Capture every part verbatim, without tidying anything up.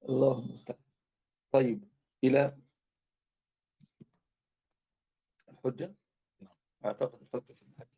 الله المستعان. طيب إلى الحجة. أعتقد الحجة في المحجة.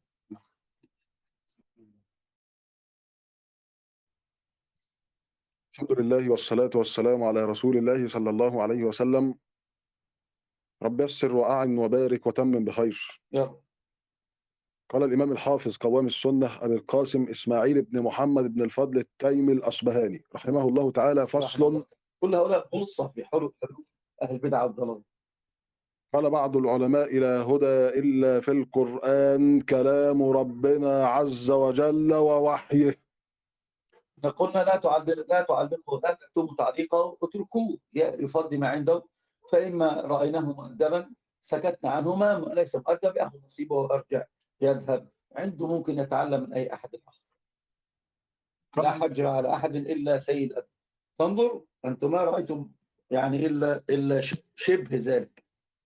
الحمد لله والصلاة والسلام على رسول الله صلى الله عليه وسلم. رب يسر وأعن وبارك وتمم بخير. يا رب. قال الإمام الحافظ قوام السنة أبي القاسم إسماعيل بن محمد بن الفضل التيمي الأصبهاني رحمه الله تعالى فصل. كل هؤلاء قصة في حروب حروب أهل البدع والضلال. قال بعض العلماء لا هدى إلا في القرآن كلام ربنا عز وجل ووحيه. قلنا لا تعلق لا تعلقوا لا تكتبوا تعليقه، اتركوه يفضي ما عنده، فإما رأيناه مؤدبا سكتنا عنه، ما ليس مؤدب يأخذ نصيبه ويرجع يذهب عنده، ممكن يتعلم من أي أحد آخر. لا حجر على أحد إلا سيد أدب. تنظر أنتم ما رأيتم يعني إلا إلا شبه ذلك.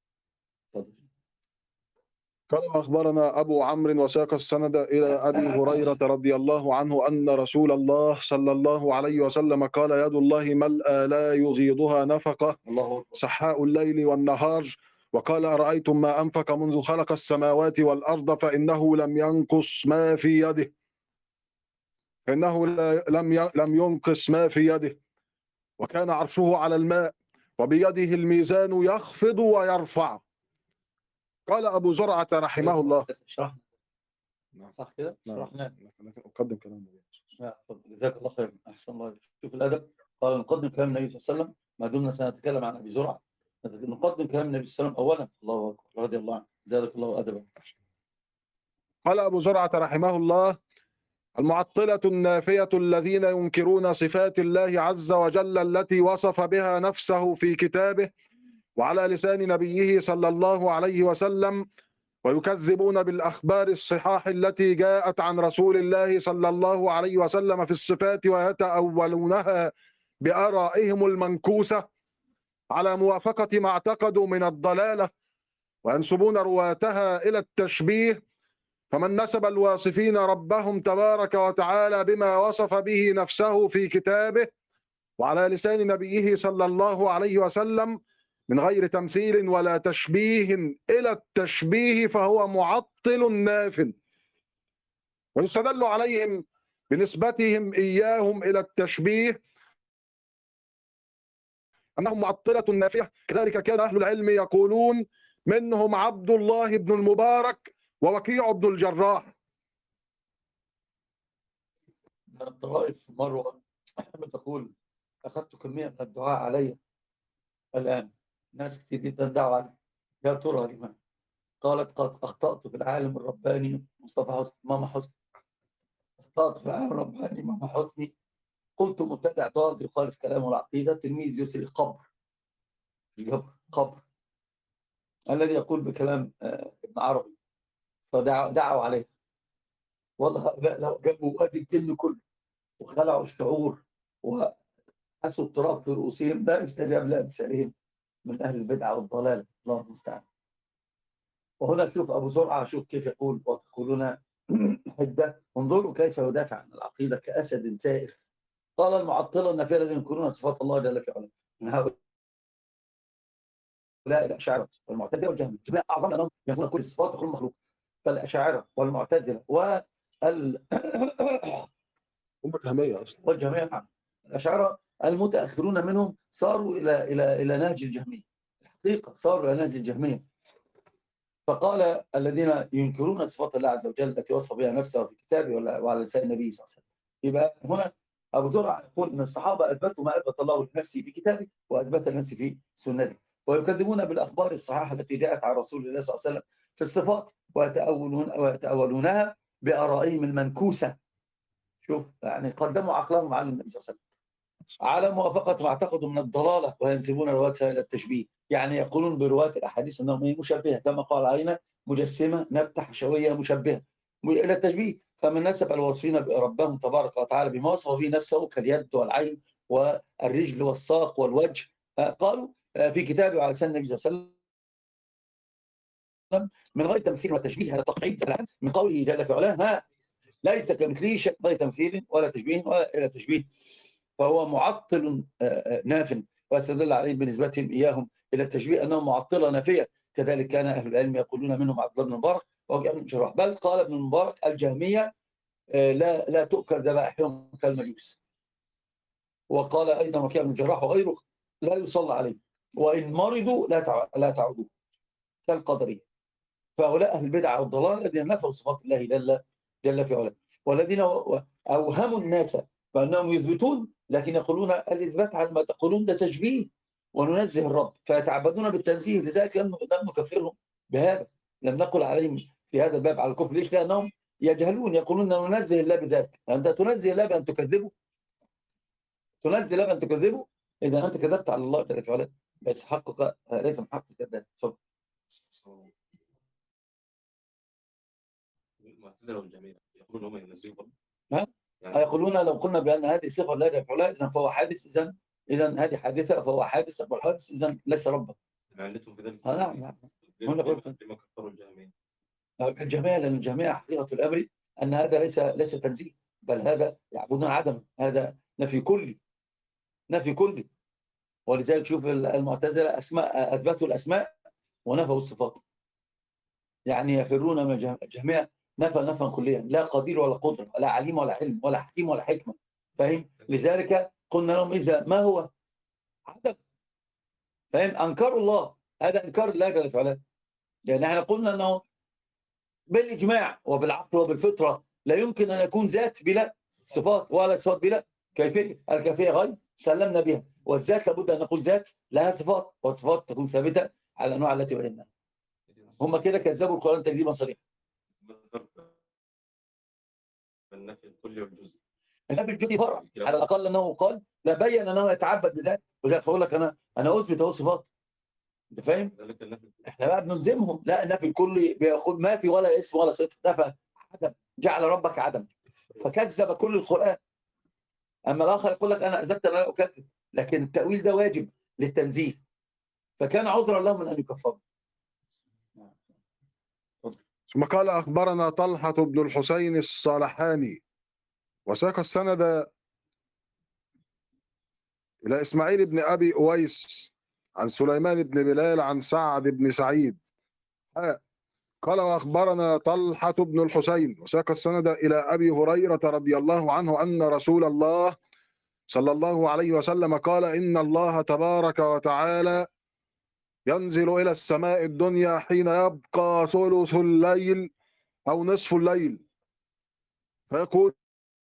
قال أخبرنا أبو عمرو وساق السند إلى أبي هريرة رضي الله عنه أن رسول الله صلى الله عليه وسلم قال يد الله ملأى لا يغيضها نفقة سحاء الليل والنهار. وقال أرأيتم ما أنفق منذ خلق السماوات والأرض فإنه لم ينقص ما في يده فإنه لم لم ينقص ما في يده وكان عرشه على الماء وبيده الميزان يخفض ويرفع. قال أبو زرعة رحمه الله. شرحنا صح كده؟ شرحنا. أقدم كلام النبي. جزاك الله خير، أحسن الله. شوف الأدب. قال نقدم كلام النبي صلى الله عليه وسلم ما دمنا سنتكلم عن أبي زرعة. نقدم كلام النبي صلى الله عليه وسلم أولا. الله أكبر، رضي الله عنه، زادك الله أدبا. قال أبو زرعة رحمه الله المعطلة النافية الذين ينكرون صفات الله عز وجل التي وصف بها نفسه في كتابه وعلى لسان نبيه صلى الله عليه وسلم، ويكذبون بالأخبار الصحاح التي جاءت عن رسول الله صلى الله عليه وسلم في الصفات ويتأولونها بآرائهم المنكوسة على موافقة ما اعتقدوا من الضلالة، وينسبون رواتها إلى التشبيه. فمن نسب الواصفين ربهم تبارك وتعالى بما وصف به نفسه في كتابه وعلى لسان نبيه صلى الله عليه وسلم من غير تمثيل ولا تشبيه إلى التشبيه فهو معطل ناف. ويستدل عليهم بنسبتهم إياهم إلى التشبيه أنهم معطلة نافية. كذلك كان أهل العلم يقولون، منهم عبد الله بن المبارك ووكيع بن الجراح. من الطرائف مروة تقول أخذت كمية من الدعاء علي الآن، ناس كتير جدا دعوا علي، يا ترى لمن؟ قالت قد أخطأت في العالم الرباني مصطفى حسني ماما حسني، أخطأت في العالم الرباني ماما حسني، قلت مبتدع ضال يخالف كلامه العقيدة، تلميذ يسري قبر الجبر قبر الذي يقول بكلام ابن عربي، فدعوا عليه. والله لو جابوا وادي الجن كله وخلعوا الشعور وحسوا التراب في رؤوسهم لا يستجاب لأمثالهم من أهل البدعة والضلال. الله المستعان. وهنا شوف أبو زرعة، شوف كيف يقول وتقولون حدة. انظروا كيف يدافع عن العقيدة كأسد ثائر. قال المعطلة النافية الذين ينكرون صفات الله جل في علاه من هؤلاء الأشاعرة والمعتزلة والجهمية، جميع أعظم أنهم ينفون كل الصفات وكل مخلوق. فالأشاعرة والمعتزلة وال الجهمية أصلا والجهمية نعم، الأشاعرة المتأخرون منهم صاروا إلى إلى إلى نهج الجهمية. الحقيقة صاروا إلى نهج الجهمية. فقال الذين ينكرون صفات الله عز وجل التي وصف بها نفسه في كتابه وعلى لسان النبي صلى الله عليه وسلم. يبقى هنا أبو زرعة يقول أن الصحابة أثبتوا ما أثبت الله لنفسه في كتابه وأثبت لنفسه في سنته، ويكذبون بالأخبار الصحيحة التي جاءت عن رسول الله صلى الله عليه وسلم في الصفات ويتأولون ويتأولونها بآرائهم المنكوسة. شوف يعني قدموا عقلهم على النبي صلى الله عليه وسلم على موافقة ما اعتقدوا من الضلالة، وينسبون رواتها إلى التشبيه، يعني يقولون برواة الأحاديث أنهم مشبهة كما قال علينا مجسمة نبتة حشوية مشبهة إلى التشبيه. فمن نسب الواصفين ربهم تبارك وتعالى بما وصف به نفسه كاليد والعين والرجل والساق والوجه، قالوا في كتابه وعلى لسان النبي صلى الله عليه وسلم من غير تمثيل وتشبيه. هذا تقعيد من قوله جل في علاه ها ليس كمثله شيء غير تمثيل ولا تشبيه ولا إلى تشبيه. فهو معطل ناف، واستدل عليه بنسبتهم إياهم إلى التشبيه أنهم معطلة نافية. كذلك كان أهل العلم يقولون منهم عبد الله بن المبارك ووجه بن شراح. بل قال ابن المبارك الجهمية لا لا تؤكل ذبائحهم كالمجوس. وقال أيضا وكيع بن الجراح وغيره لا يصلى عليه، وإن مرضوا لا لا تعودوا كالقدرية. فهؤلاء أهل البدع والضلال الذين نفوا صفات الله جل جل في علاه، والذين أوهموا الناس بأنهم يثبتون لكن يقولون الإثبات على ما تقولون ده تشبيه وننزه الرب، فيتعبدون بالتنزيه. لذلك لم لم نكفرهم بهذا، لم نقل عليهم في هذا الباب على الكفر. ليش؟ لأنهم يجهلون، يقولون ننزه الله بذلك. أنت تنزه الله بأن تكذبه؟ تنزه الله بأن تكذبه؟ إذا أنت كذبت على الله جل في علاه، بس حقق ليس من حق الكذاب. اتفضل. المعتزلة والجهمية يقولون هم ينزهوا برضه. ها؟ يعني يقولون لو قلنا بأن هذه صفة لا يفعل لها إذا فهو حادث، إذا إذا هذه حادثة فهو حادث، والحادث إذا ليس ربا. علتهم في ذلك. نعم نعم. لما كفروا الجهمية. الجهمية لأن الجهمية حقيقة الأمر أن هذا ليس ليس تنزيه، بل هذا يعبدون عدم، هذا نفي كلي، نفي كلي. ولذلك شوف المعتزلة أسماء أثبتوا الأسماء ونفوا الصفات، يعني يفرون من الجهمية نفى نفا كليا، لا قدير ولا قدر ولا عليم ولا علم ولا حكيم ولا حكمة. فاهم؟ لذلك قلنا لهم إذا ما هو عدم، فاهم؟ أنكروا الله، هذا إنكار الله جل وعلا. يعني احنا قلنا أنه بالإجماع وبالعقل وبالفطرة لا يمكن أن يكون ذات بلا صفات ولا صفات بلا كيفية. الكيفية غير سلمنا بها، والذات لابد أن نقول ذات لها صفات، والصفات تكون ثابتة على الأنواع التي بيناها. هم كده كذبوا القرآن تكذيبا صريحا. النفي الكلي والجزئي. النفي الجزئي فرع على الأقل أنه قال لا بين أنه يتعبد بذات، وذلك فأقول لك أنا أنا أثبت أهو صفات. أنت فاهم؟ إحنا بقى بنلزمهم لا، النفي الكلي بياخد ما في ولا اسم ولا صفة، نفى عدم، جعل ربك عدم، فكذب كل القرآن. أما الآخر يقول لك أنا أثبت أنا لا أكذب، لكن التأويل ده واجب للتنزيه، فكان عذرا لهم من أن يكفروا. ثم قال أخبرنا طلحة بن الحسين الصالحاني وساق السند إلى إسماعيل بن أبي أويس عن سليمان بن بلال عن سعد بن سعيد. قال وأخبرنا طلحة بن الحسين وساق السند إلى أبي هريرة رضي الله عنه أن رسول الله صلى الله عليه وسلم قال إن الله تبارك وتعالى ينزل إلى السماء الدنيا حين يبقى ثلث الليل أو نصف الليل، فيقول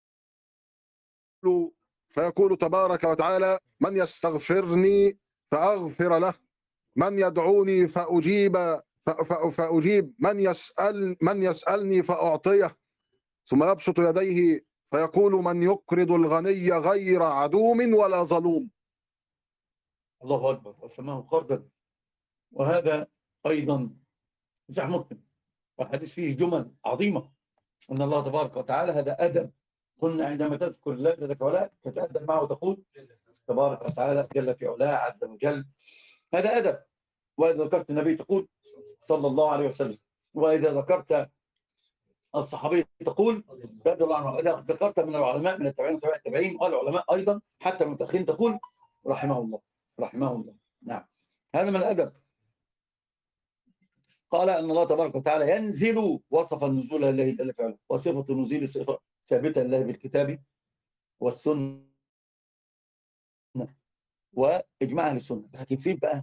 فيقول تبارك وتعالى من يستغفرني فأغفر له، من يدعوني فأجيب فأجيب من يسأل من يسألني فأعطيه، ثم يبسط يديه فيقول من يقرض الغني غير عدوم ولا ظلوم. الله أكبر. وسماه قرضا. وهذا أيضا صحيح مسلم، والحديث فيه جمل عظيمة أن الله تبارك وتعالى هذا أدب. قلنا عندما تذكر الله جل في علاه تتأدب معه وتقول تبارك وتعالى جل في علاه عز وجل، هذا أدب. وإذا ذكرت النبي تقول صلى الله عليه وسلم، وإذا ذكرت الصحابي تقول رضي الله عنه، إذا ذكرت من العلماء من التابعين وتابع التابعين والعلماء أيضا حتى المتأخرين تقول رحمه الله رحمه الله. نعم، هذا من الأدب. قال أن الله تبارك وتعالى ينزل، وصف النزول لله جل في علاه، وصفة النزول صفة ثابتة لله بالكتاب والسنة وإجماع أهل السنة. لكن فين بقى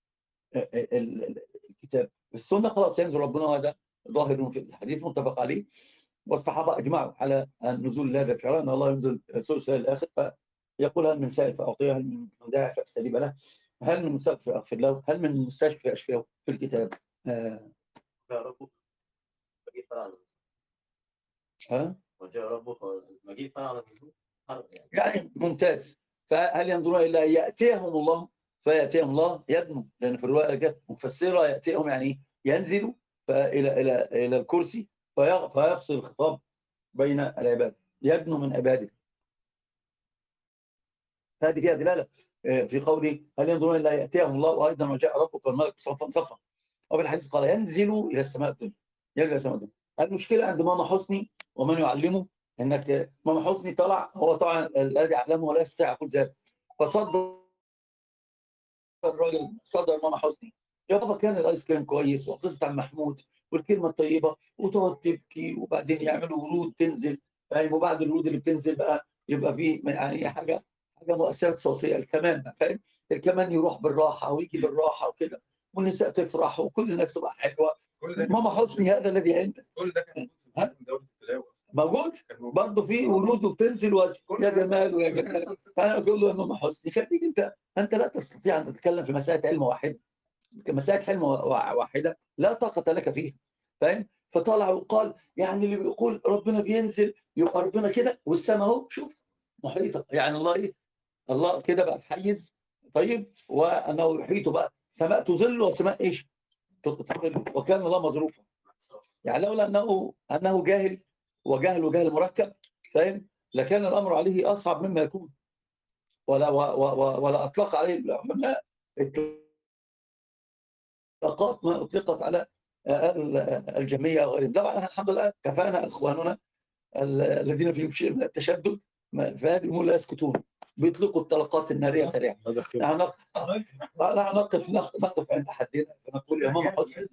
الكتاب السنة؟ خلاص ينزل ربنا، وهذا ظاهر في الحديث متفق عليه، والصحابة أجمعوا على نزول الله جل في علاه، أن الله ينزل ثلث الليل الآخر، فيقول هل من سائل فأعطيه، هل من داعي فأستجيب له، هل من مستغفر فأغفر له، هل من مستشفى أشفيه في الكتاب. آه. جاء ربك مجيء فرع ها؟ وجاء ربك مجيء فرع يعني. يعني ممتاز. فهل ينظرون إلا يأتيهم الله فيأتيهم الله يدنو، لأن في الرواية جت مفسرة يأتيهم يعني ينزل فإلى إلى إلى الكرسي فيفصل الخطاب بين العباد، يدنو من عباده. هذه فيها دلالة في قوله هل ينظرون إلا يأتيهم الله، وأيضا وجاء ربك والملك صفا صفا. وفي الحديث قال ينزل إلى السماء الدنيا، ينزل إلى السماء الدنيا. المشكلة عند ماما حسني ومن يعلمه انك ماما حسني طلع، هو طبعا الذي يعلمه ولا يستطيع يقول ذلك، فصدر الراجل، صدر ماما حسني يا بابا كان الايس كريم كويس وقصه عن محمود والكلمه الطيبه، وتقعد تبكي وبعدين يعملوا ورود تنزل، فاهم؟ وبعد الورود اللي بتنزل بقى يبقى في يعني حاجه حاجه مؤثرات صوتيه، الكمان بقى، فاهم؟ الكمان يروح بالراحه ويجي بالراحه وكده، والنساء تفرح وكل الناس تبقى حلوه. ماما حسني هذا الذي عندك كل ده كان ها؟ في دوله التلاوه موجود برضه في ورود وبتنزل وجه يا جمال ويا جمال. فانا اقول له يا ماما حسني خليك انت انت لا تستطيع ان تتكلم في مسائل علم واحده، مسائل علم واحده لا طاقه لك فيها، فاهم؟ فطلع وقال يعني اللي بيقول ربنا بينزل يبقى ربنا كده، والسماء اهو شوف محيطه، يعني الله ايه؟ الله كده بقى في حيز طيب، وانه يحيط بقى سماء تظل وسماء ايش؟ تظل، وكان الله مظروفا. يعني لولا انه انه جاهل وجهل جهل مركب، فاهم؟ لكان الامر عليه اصعب مما يكون، ولا ولا اطلق عليه العلماء اطلاقات ما اطلقت على الجميع وغيرهم. طبعا الحمد لله كفانا اخواننا الذين فيهم شيء من التشدد فهذه الامور لا يسكتون، بيطلقوا الطلقات الناريه سريعا. نحن نقف نقف عند حدنا فنقول يا ماما حسني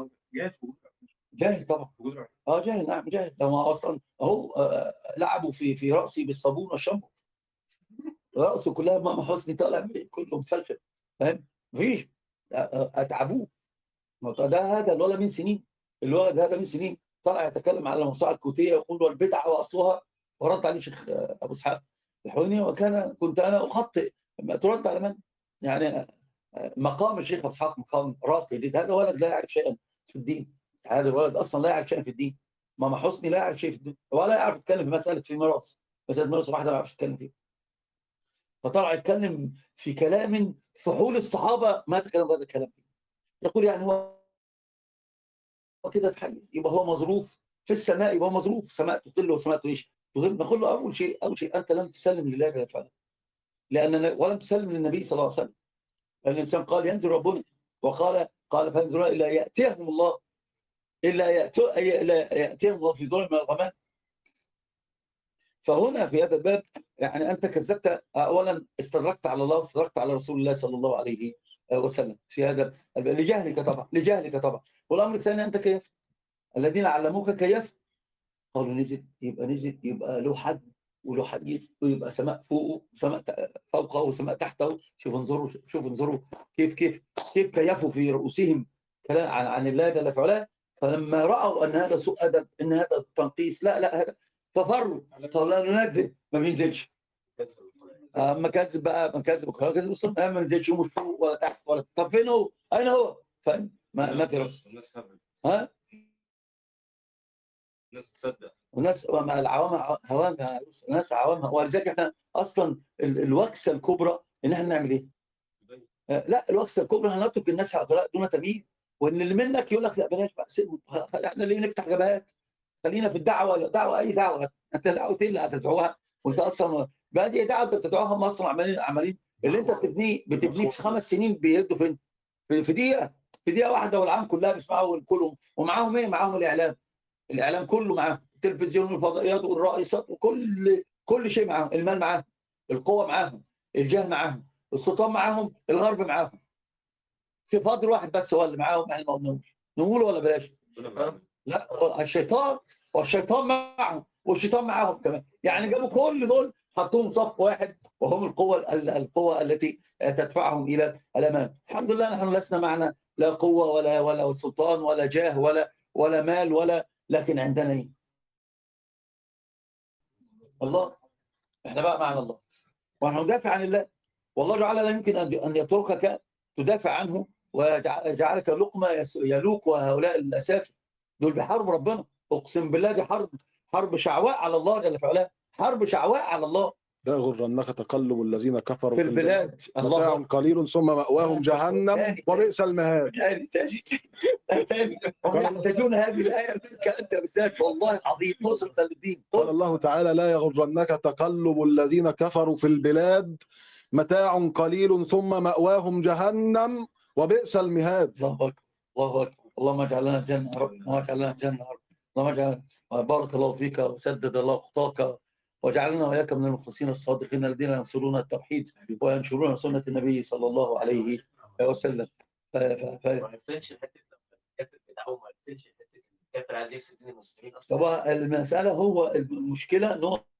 جاهل طبعا، اه جاهل، نعم جاهل. لو ما اصلا اهو آه لعبوا في في راسي بالصابون والشامبو، راسه كلها ماما حسني طالع كله مفلفل، فاهم؟ مفيش، اتعبوه. ده هذا الولد من سنين، الولد هذا من سنين طلع يتكلم على الموسوعه الكوتيه يقول والبدعه واصلها، ورد عليه شيخ ابو اسحاق الحويني، وكان كنت انا اخطئ. ترد على من؟ يعني مقام الشيخ ابو اسحاق مقام راقي جدا. هذا ولد لا يعرف شيئا في الدين، هذا الولد اصلا لا يعرف شيئا في الدين. ماما حسني لا يعرف شيء في الدين ولا يعرف يتكلم في مساله في ميراث، مساله ميراث واحده ما يعرفش يتكلم فيها. فطلع يتكلم في كلام فحول الصحابه ما تكلم هذا الكلام فيه. يقول يعني هو كده في حيز، يبقى هو مظروف في السماء، يبقى هو مظروف، سماء تطل وسماء تعيش تظل. نقول له اول شيء اول شيء انت لم تسلم لله جل وعلا، لان ولم تسلم للنبي صلى الله عليه وسلم. الانسان قال ينزل ربنا، وقال قال فانزلوا الا ياتيهم الله الا ياتيهم الله في ظلم من الغمام. فهنا في هذا الباب يعني انت كذبت، اولا استدركت على الله واستدركت على رسول الله صلى الله عليه وسلم في هذا الباب لجهلك طبعا، لجهلك طبعا. والامر الثاني انت كيفت، الذين علموك كيفت، قالوا نزل يبقى نزل يبقى له حد وله حديث، ويبقى سماء فوقه وسماء فوقه وسماء تحته. شوف انظروا شوف انظروا كيف كيف كيف كيفوا في رؤوسهم كلام عن عن الله جل وعلا. فلما راوا ان هذا سوء ادب، ان هذا تنقيص، لا لا هذا، ففروا قالوا لا ننزل، ما بينزلش. اما كذب بقى، ما كذب كذب الصوت، ما بينزلش مش فوق ولا تحت ولا، طب فين هو؟ اين هو؟ فاهم؟ ما ما في رأس. ها؟ الناس تصدق، وناس العوام هوام، ناس عوام. ولذلك احنا اصلا الوكسه الكبرى ان احنا نعمل ايه؟ لا الوكسه الكبرى احنا نترك الناس هؤلاء دون تمييز، وان اللي منك يقول لك لا بلاش بقى سيبهم، احنا ليه نفتح جبهات؟ خلينا في الدعوه، دعوه اي دعوه، انت دعوه ايه اللي هتدعوها؟ وانت اصلا بقى دي دعوه انت بتدعوها، هم اصلا عمالين عمالين اللي انت بتبنيه بتبنيه في خمس سنين بيهدوا فين؟ في دقيقه، في دقيقه واحده والعالم كلها بيسمعوا كلهم، ومعاهم ايه؟ معاهم الاعلام، الاعلام كله معاهم، التلفزيون والفضائيات والرئيسات وكل كل شيء معاهم، المال معاهم، القوه معاهم، الجاه معاهم، السلطان معاهم، الغرب معاهم. في فاضل واحد بس هو اللي معاهم احنا ما قلناهوش، نقوله ولا بلاش؟ لا الشيطان، والشيطان معهم، والشيطان معاهم كمان. يعني جابوا كل دول حطوهم صف واحد، وهم القوه القوه التي تدفعهم الى الامام. الحمد لله نحن لسنا معنا لا قوه ولا ولا سلطان ولا جاه ولا ولا مال ولا، لكن عندنا ايه؟ الله. احنا بقى معنا الله، ونحن ندافع عن الله، والله تعالى لا يمكن ان يتركك تدافع عنه ويجعلك لقمه يلوك. وهؤلاء الاسافل دول بحرب ربنا، اقسم بالله دي حرب، حرب شعواء على الله جل وعلا، حرب شعواء على الله. لا يغرنك تقلب الذين كفروا في البلاد، الله متاع قليل ثم مأواهم جهنم وبئس المهاد. تاني تاني تاني هم يحتاجون هذه الآية منك أنت بالذات، والله العظيم نصرة للدين. قال الله تعالى لا يغرنك تقلب الذين كفروا في البلاد متاع قليل ثم مأواهم جهنم وبئس المهاد. الله أكبر الله أكبر، اللهم اجعل لنا الجنة يا رب، اللهم اجعل لنا الجنة يا رب، اللهم اجعل بارك الله فيك وسدد الله خطاك، وجعلنا وإياك من المخلصين الصادقين الذين ينصرون التوحيد وينشرون سنة النبي صلى الله عليه وسلم. ف... ف... ف... ما نفتنش حته الكافر بتاعهم، ما نفتنش حته الكافر عايز يفسد دين المسلمين اصلا. طبعا المسألة هو المشكلة ان هو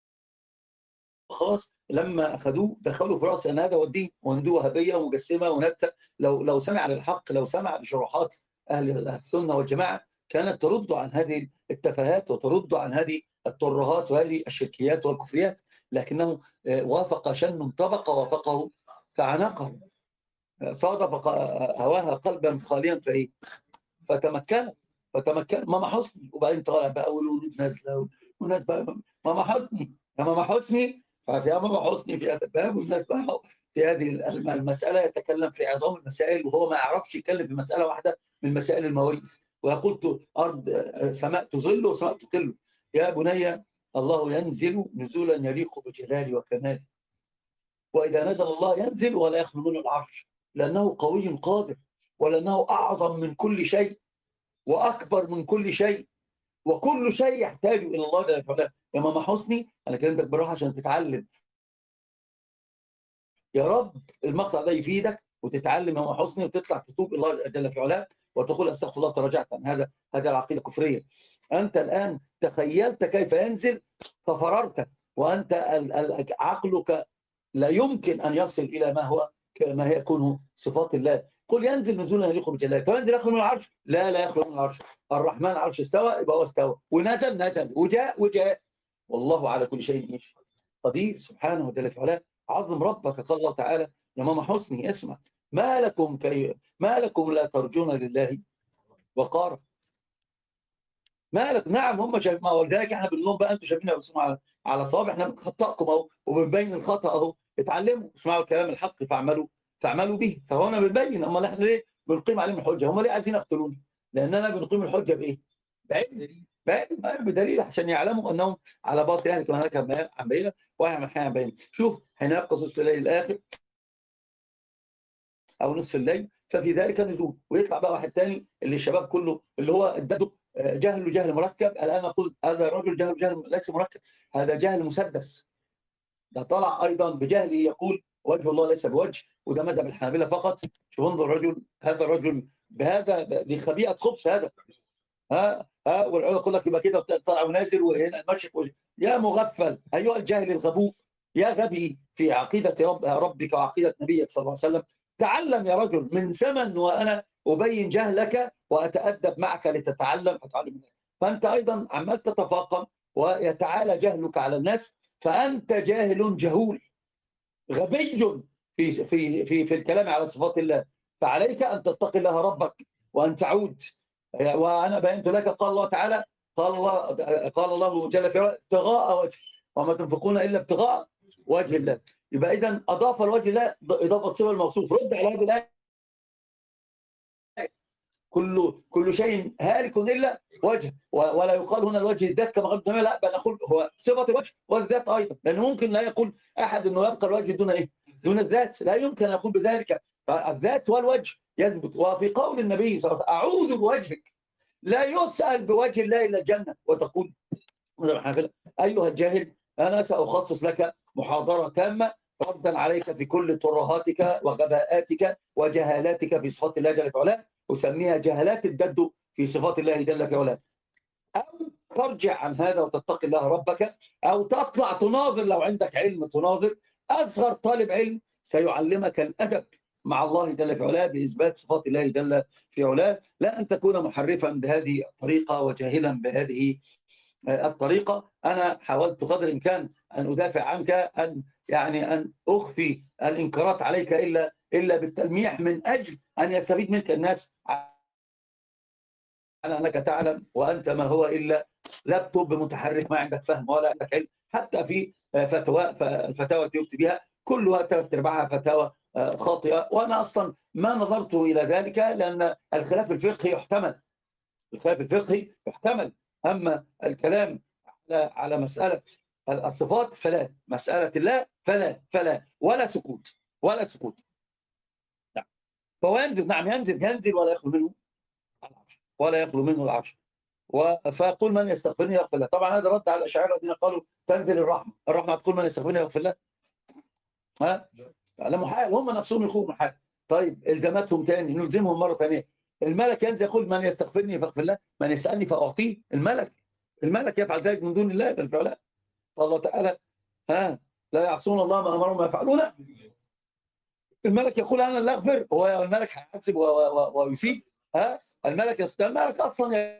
خلاص لما اخذوه دخلوا في راس ان هذا هو الدين، وهندوه وهابيه ومجسمه ونبته. لو لو سمع للحق، لو سمع لشروحات اهل السنه والجماعه، كانت ترد عن هذه التفاهات وترد عن هذه الترهات وهذه الشركيات والكفريات، لكنه وافق شن طبق وافقه فعنقه، صادف هواها قلبا خاليا فايه فتمكن فتمكن ماما حسني. وبعدين طالع بقى والورود نازله والناس بقى ماما حسني يا ماما حسني، ففي ماما حسني في هذا الباب، والناس بقى في هذه المساله يتكلم في عظام المسائل، وهو ما يعرفش يتكلم في مساله واحده من مسائل المواريث. ويقول ارض سماء تظل وسماء تقل. يا بني الله ينزل نزولا يليق بجلاله وكماله، واذا نزل الله ينزل ولا يخلو منه العرش، لانه قوي قادر، ولانه اعظم من كل شيء واكبر من كل شيء، وكل شيء يحتاج الى الله جل وعلا. يا ماما حسني انا كلمتك بالراحه عشان تتعلم، يا رب المقطع ده يفيدك وتتعلم يا ماما حسني، وتطلع تتوب الى الله جل في علاه وتقول استغفر الله تراجعت عن هذا هذا العقيده الكفريه. انت الان تخيلت كيف ينزل ففررت، وانت عقلك لا يمكن ان يصل الى ما هو ما هي يكون صفات الله. قل ينزل نزولا يليق بجلاله. فينزل يخلو من العرش؟ لا لا يخلو من العرش. الرحمن عرش استوى، يبقى هو استوى، ونزل نزل، وجاء وجاء، والله على كل شيء قدير سبحانه وتعالى في علاه. عظم ربك. قال الله تعالى يا ماما حسني اسمع، ما لكم كي ما لكم لا ترجون لله وقارا. ما لك نعم هم شايفين، ولذلك احنا بنقول لهم بقى انتوا شايفين على على صواب، احنا بنخطئكم اهو وبنبين الخطا اهو، اتعلموا اسمعوا الكلام الحق فاعملوا فاعملوا به. فهو انا بنبين، امال احنا ليه بنقيم عليهم الحجه؟ هم ليه عايزين يقتلوني؟ لاننا بنقيم الحجه بايه؟ بعلم، بدليل عشان يعلموا انهم على باطل. يعني كما هناك عن بينه واحنا عن بينه. شوف هناك قصه الليل الاخر او نصف الليل ففي ذلك نزول، ويطلع بقى واحد ثاني اللي الشباب كله اللي هو ادته جهل جهل مركب. الان اقول هذا الرجل جهل جهل ليس مركب، هذا جهل مسدس. ده طلع ايضا بجهله يقول وجه الله ليس بوجه، وده مذهب الحنابلة فقط. شوف انظر الرجل، هذا الرجل بهذا دي خبيئه خبث هذا. ها ها والعلماء يقول لك يبقى كده طالع ونازل وهنا المشرق. يا مغفل ايها الجاهل الغبوء، يا غبي في عقيده رب ربك وعقيده نبيك صلى الله عليه وسلم. تعلم يا رجل من زمن وانا ابين جهلك واتادب معك لتتعلم فتعلم الناس. فانت ايضا عمال تتفاقم ويتعالى جهلك على الناس، فانت جاهل جهول غبي في في في في الكلام على صفات الله. فعليك ان تتقي الله ربك وان تعود. وانا بينت لك قال الله تعالى قال الله قال الله جل في علاه ابتغاء وجه وما تنفقون الا ابتغاء وجه الله. يبقى اذا اضاف الوجه الله اضافه صفه الموصوف. رد على هذه الايه، كل كل شيء هالك الا وجه، ولا يقال هنا الوجه الذات كما قلت، لا بل نقول هو صفه الوجه والذات ايضا، لان ممكن لا يقول احد انه يبقى الوجه دون ايه؟ دون الذات، لا يمكن ان يقول بذلك. فالذات والوجه يثبت. وفي قول النبي صلى الله عليه وسلم اعوذ بوجهك، لا يسأل بوجه الله الا الجنه. وتقول ايها الجاهل انا ساخصص لك محاضره تامه ردا عليك في كل ترهاتك وغباءاتك وجهالاتك في صفات الله جل في علاه، اسميها جهالات الدد في صفات الله جل في علاه. او ترجع عن هذا وتتقي الله ربك، او تطلع تناظر لو عندك علم تناظر اصغر طالب علم سيعلمك الادب مع الله جل في علاه باثبات صفات الله جل في علاه، لا ان تكون محرفا بهذه الطريقه وجاهلا بهذه الطريقه. انا حاولت قدر الامكان ان ادافع عنك، ان يعني ان اخفي الانكارات عليك الا الا بالتلميح من اجل ان يستفيد منك الناس، على انك تعلم وانت ما هو الا لابتوب متحرك، ما عندك فهم ولا عندك علم. حتى في فتوى الفتاوى التي يفتي بها كلها ثلاث ارباعها فتاوى خاطئه، وانا اصلا ما نظرت الى ذلك لان الخلاف الفقهي يحتمل. الخلاف الفقهي يحتمل، اما الكلام على على مساله الصفات فلا، مساله الله فلا فلا ولا سكوت ولا سكوت. نعم. فهو ينزل، نعم ينزل ينزل ولا يخلو منه العرش، ولا يخلو منه العرش. و- فيقول من يستغفرني يغفر له. طبعا هذا رد على الاشاعره الذين قالوا تنزل الرحمه، الرحمه تقول من يستغفرني يغفر له. ها؟ على محال، هم نفسهم يخوضوا محال. طيب الزاماتهم تاني، نلزمهم مره ثانيه. الملك ينزل يقول من يستغفرني فاغفر له، من يسالني فاعطيه. الملك الملك يفعل ذلك من دون الله بل فعلا. الله تعالى ها لا يعصون الله ما امرهم ما يفعلون. الملك يقول انا لا اغفر، هو الملك هيحاسب و- و- و- ويسيب؟ ها؟ الملك يست... الملك اصلا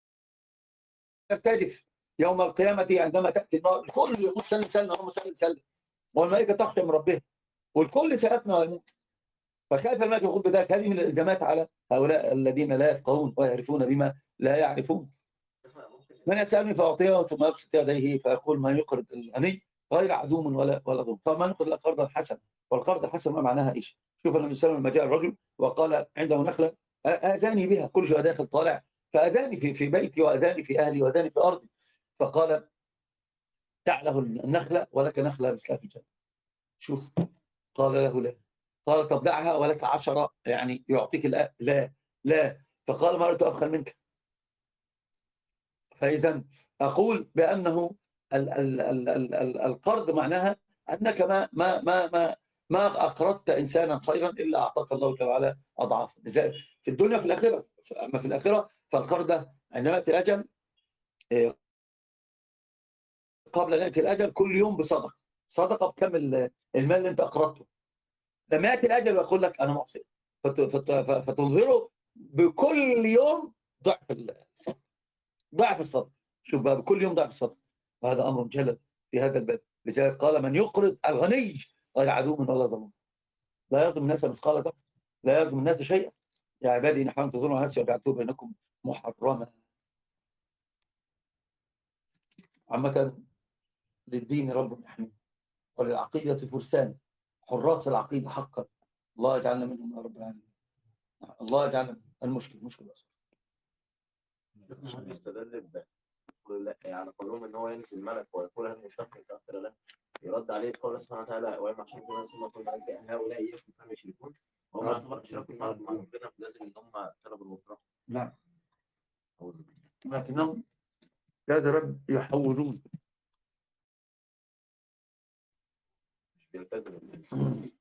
يرتجف يوم القيامه عندما تاتي النار، الكل يقول سلم سلم، اللهم سلم سلم، والملائكه تخشى من ربها، والكل سيفنى ويموت. فكيف الملك يقول بذلك؟ هذه من الالزامات على هؤلاء الذين لا يفقهون ويعرفون بما لا يعرفون. من يسالني فاعطيه ثم يبسط يديه فيقول من يقرض الغني غير عدوم ولا ولا ظلم. فمن يقرض قرضا حسنا، والقرض الحسن ما معناها ايش؟ شوف النبي صلى الله عليه وسلم لما جاء الرجل وقال عنده نخله اذاني بها، كل شيء داخل طالع، فاذاني في في بيتي واذاني في اهلي واذاني في ارضي. فقال دع له النخله ولك نخله مثلها في الجنه. شوف، قال له لا. قال طب دعها ولك عشرة يعني يعطيك الأ... لا لا. فقال ما رأيت أبخل منك. فإذا أقول بأنه ال ال ال ال ال القرض معناها أنك ما ما ما ما ما أقرضت إنسانا خيرا إلا أعطاك الله جل وعلا أضعاف في الدنيا في الآخرة. أما في الآخرة فالقرض عندما يأتي الأجل، قبل أن يأتي الأجل كل يوم بصدقة، صدقة بكم المال اللي أنت أقرضته. لما يأتي الأجل ويقول لك أنا معصي، فتنظره بكل يوم ضعف الصدقة، ضعف الصدقة. شوف بقى، بكل يوم ضعف الصدقة، وهذا أمر جلل في هذا الباب. لذلك قال من يقرض الغني غير عدو ولا ظلم. لا يظلم الناس مثقال ذرة، لا يظلم الناس شيئا. يا عبادي إن حرمت ظلم على نفسي وجعلته بينكم محرما. عامة للدين رب يحميه، وللعقيدة فرسان، حراس العقيدة حقا. الله يجعلنا منهم يا رب العالمين. الله يجعلنا. المشكل مشكل أصلا. بيستدل ب يعني قولهم ان هو ينزل ملك ويقول هل يستغفر فاغفر له، يرد عليه قول سبحانه وتعالى وما عشان كده ثم كل هؤلاء يكفر كانوا يشركون، وهم يعتبر اشراكوا مع ربنا، لازم ان هم طلبوا الغفران. نعم، لكنهم كاد يحولون. مش بيلتزموا.